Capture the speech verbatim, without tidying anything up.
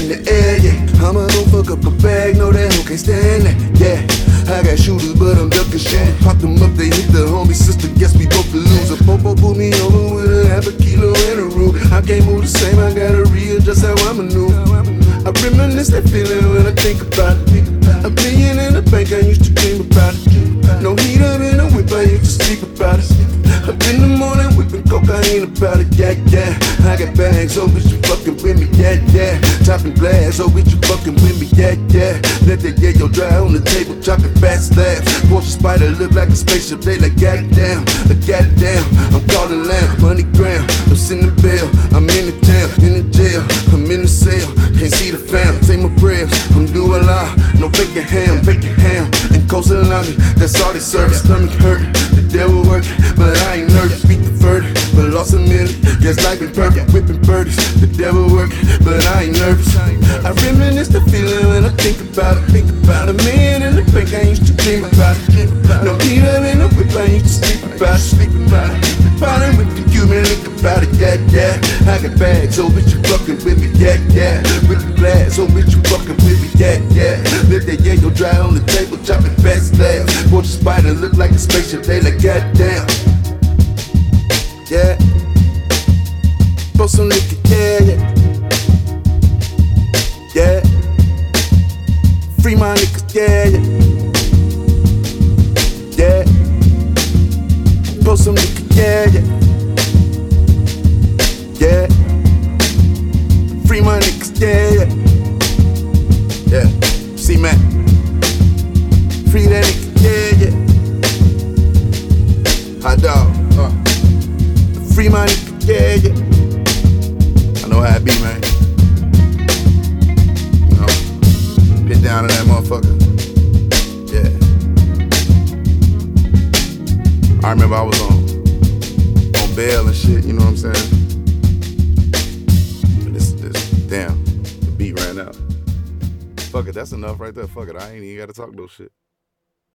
in the air, yeah. I'ma go fuck up a bag, no that hoe can't stand that, yeah. I got shooters, but I'm ducking shooters. Pop them up, they hit the homie sister, guess we both the loser. Popo pulled me over with a half a kilo in a room. I can't move the same, I gotta readjust how I maneuver. I reminisce that feeling when I think about it. A million in the bank, I used to dream about it. No heat up in the whip, I used to sleep about it. Up in the morning, whipping cocaine about it, yeah, yeah. I got bags, oh bitch, you fucking with me, yeah, yeah. Chopping glass, oh bitch, you fucking with me, yeah, yeah. Let that yayo dry on the table, chopping fat slabs. Porsche Spider look like a spaceship, they like goddamn, like goddamn. I'm calling lamb, money gram, I'm sending bail. I'm in the town, in the jail, I'm in the cell. Can't see the fam, say my prayers. I'm doing law, no bacon ham, bacon ham, and cosalami. That's all they serve. Stomach hurt, the devil working, but I ain't nervous. Beat the verdict, but lost a million. Guess life been perfect, whipping birdies. The devil working, but I ain't nervous. I reminisce the feeling when I think about it. Think about a man in the bank, I used to dream about it. No heat up in the whip, I used to sleep about it. Sleep about it. Falling with the Cuban, think about it, yeah, yeah. I got bags, oh bitch, you fucking with me, yeah, yeah. With the glass, oh bitch, you fucking with me, yeah, yeah. Let that yayo dry on the table, chopping fast slabs. Watch a spider look like a spaceship, they like goddamn. Yeah. Pour some liquor, yeah, yeah. Yeah. Free my niggas, yeah, yeah. Yeah. Pour some liquor, yeah, yeah. Yeah. Free my niggas, yeah, yeah. Yeah. See, man. Free that nigga, yeah, yeah. Hot dog, uh. Free my nigga, yeah, yeah. I know how it be, man. You know, get down to that motherfucker. Yeah. I remember I was on on bail and shit, you know what I'm saying? But this, this, damn, the beat ran out. Fuck it, that's enough right there. Fuck it, I ain't even gotta talk no shit.